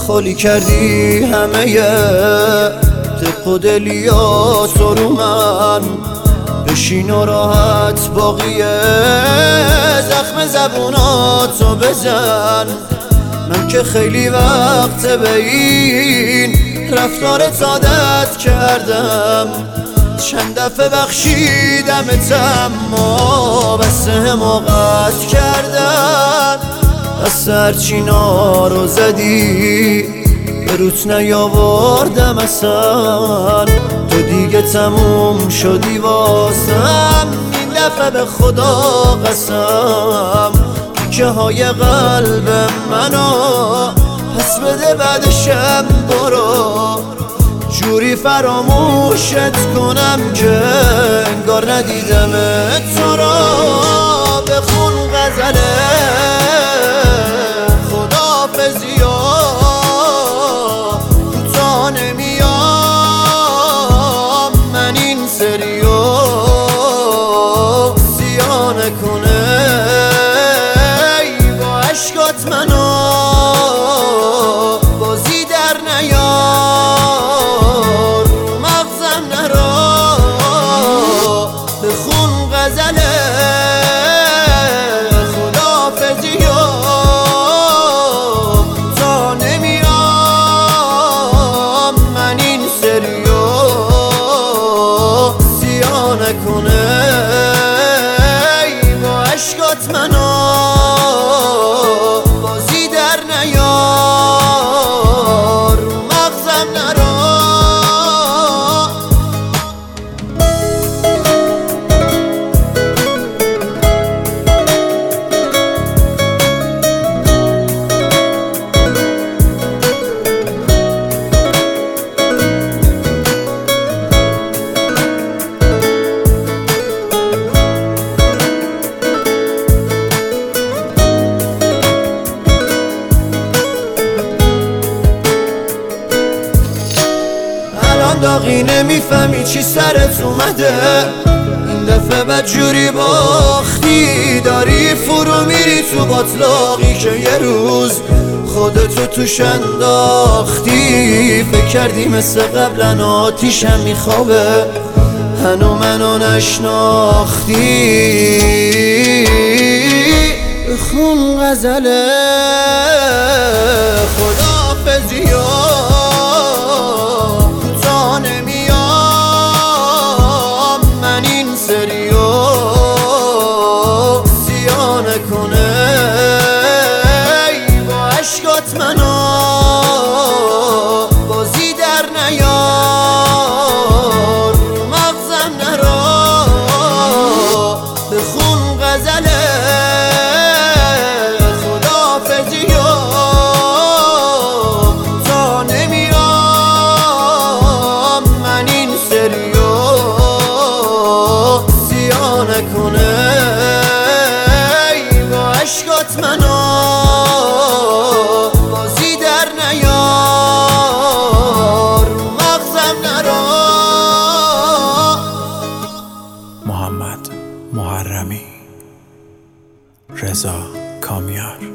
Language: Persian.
خالی کردی همه دق و دلیاتو رو من، بشین و راحت باقیه زخم زبوناتو بزن. من که خیلی وقت به این رفتارت عادت کردم، چند دفعه بخشیدمتم اما بس حماقت کردم. بس هرچی نارو زدی به روت نیاوردم اصلا، تو دیگه تموم شدی واسم. این دفعه به خدا قسم تیکه های قلب منو پس بده بعدشم برو، جوری فراموشت کنم که انگار ندیدم تو را. بخون غزله خداحافظی و کوتاه نمیام، من این سریو سیاه نکنه ای با عشقات منو بازی در نیار، مغزم نرا. بخون غزله خداحافظی و تا نمیام، من این سریو سیاه نکنه ای با عشقات منو بازی در نیار، مغزم نرا. داغی نمیفهمی چی سرت اومده، این دفعه بدجوری باختی، داری فرو میری تو باطلاقی که یه روز خودتو توش انداختی. فکر کردی مثل قبلا آتیشم میخوابه، هنو منو نشناختی. بخون غزله خداحافظی و سریو سیاه نکنه ای با عشقات منو بازی در نیار، مغزم نرا. بخون غزله خداحافظی و تا نمیام، من این سریو سیاه نکنه ای با عشقات منو بازی در نیار، مغزم نرا. محمد محرمی، رضا کامیار.